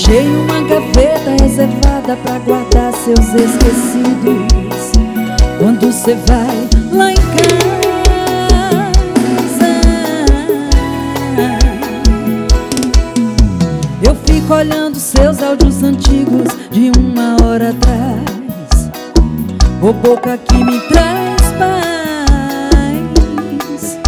Deixei uma gaveta reservada pra guardar seus esquecidos. Quando cê vai lá em casa, eu fico olhando seus áudios antigos de 1 hora atrás. Ô boca que me traz paz.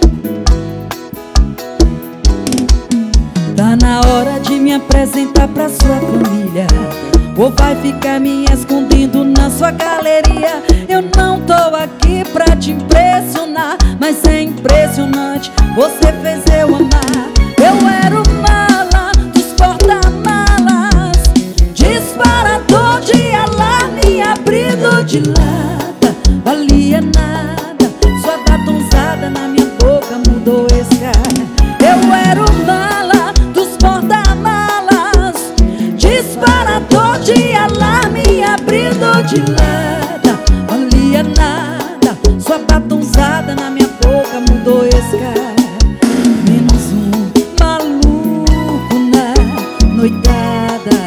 Tá na hora de me apresentar pra sua família, ou vai ficar me escondendo na sua galeria? Eu não tô aqui pra te impressionar, mas é impressionante, você fez eu amar. Eu era o mala dos porta-malas, disparador de alarme, abrido de lata, valia nada. Sua batonzada na minha boca mudou esse cara. Eu era o mala dos porta-malas, disparador de alarme, abrido de lata, valia nada. Sua batonzada na minha boca mudou esse cara. Menos um maluco na noitada.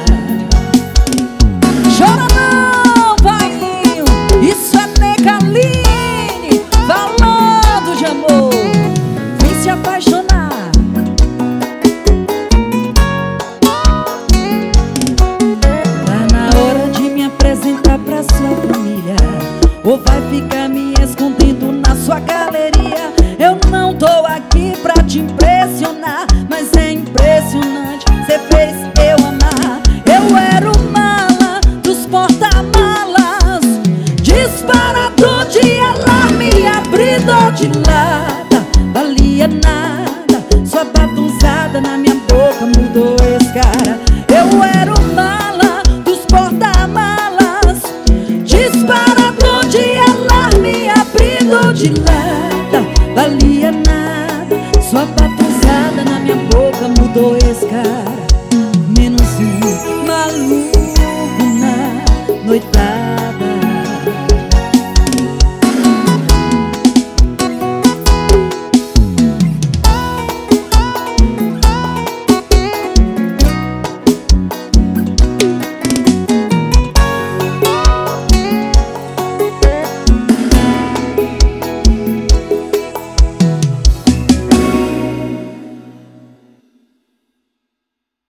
Chora não, Painho, isso é Necaline falando de amor. Vem se apaixonar. Tá na hora de me apresentar pra sua família, ou vai ficar me escondendo na sua galeria? Eu não tô aqui pra te impressionar, mas é impressionante, cê fez eu amar. Eu era o mala dos porta-malas, disparador de alarme, abridor de lata, valia nada. Sua batonzada na minha boca mudou esse cara. Eu era o mala dos porta-malas, disparador de alarme, abrido de lata, valia nada. Sua batonzada na minha boca mudou esse cara. Menos um maluco na noitada.